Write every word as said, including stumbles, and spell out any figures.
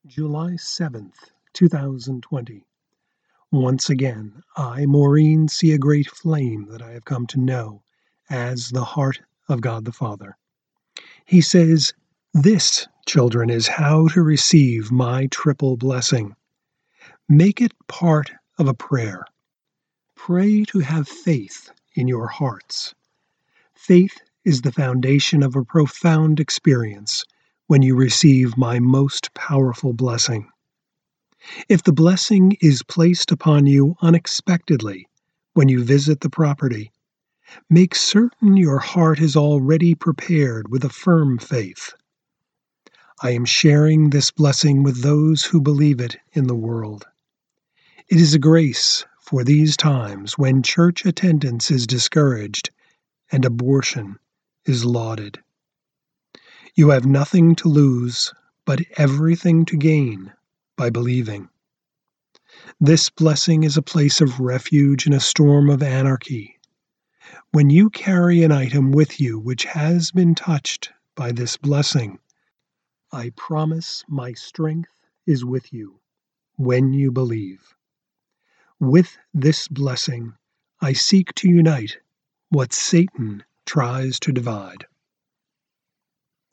July seventh, two thousand twenty. Once again, I, Maureen, see a great flame that I have come to know as the heart of God the Father. He says, "This, children, is how to receive my triple blessing. Make it part of a prayer. Pray to have faith in your hearts. Faith is the foundation of a profound experience when you receive my most powerful blessing. If the blessing is placed upon you unexpectedly when you visit the property, make certain your heart is already prepared with a firm faith. I am sharing this blessing with those who believe it in the world. It is a grace for these times when church attendance is discouraged and abortion is lauded. You have nothing to lose, but everything to gain by believing. This blessing is a place of refuge in a storm of anarchy. When you carry an item with you which has been touched by this blessing, I promise my strength is with you when you believe. With this blessing, I seek to unite what Satan tries to divide."